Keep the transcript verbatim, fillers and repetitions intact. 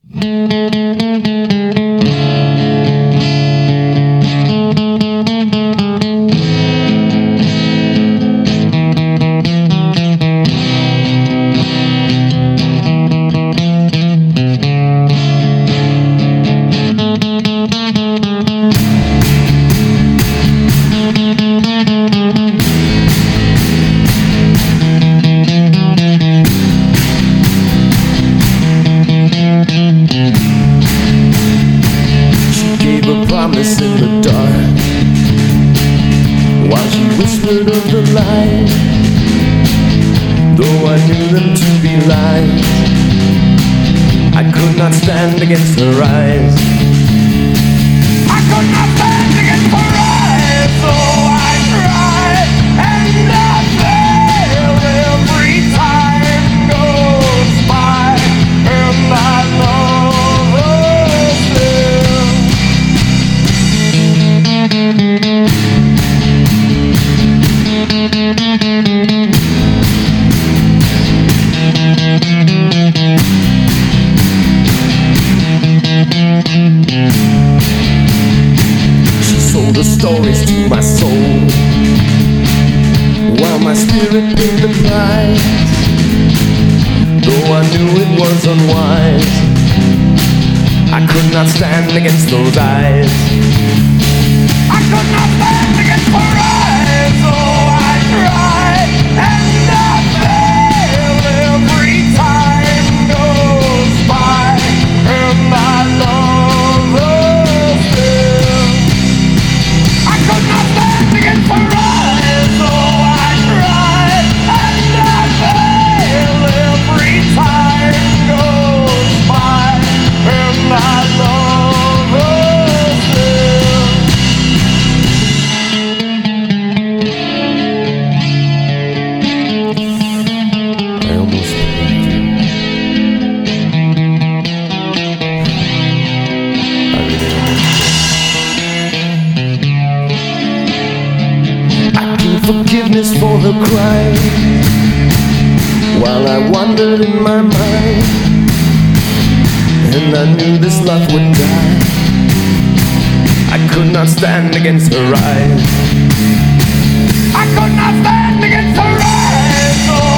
Promise in the dark, while she whispered of the light, though I knew them to be lies, I could not stand against her eyes. I could not stand against her eyes, so I tried, and I failed every time goes by, and I love her still. She sold her stories to my soul, while my spirit paid the price, though I knew it was unwise. I could not stand against those eyes. I could not stand against her eyes, so I tried, and I failed every time goes by, and I love her still. I could not stand against her eyes, so I tried, and I failed every time goes by, and I love her still. I almost believed you. I really almost did. I gave forgiveness for her crime, while I wandered in my mind, and I knew this love would die. I could not stand against her eyes. I could not stand against her eyes. Oh.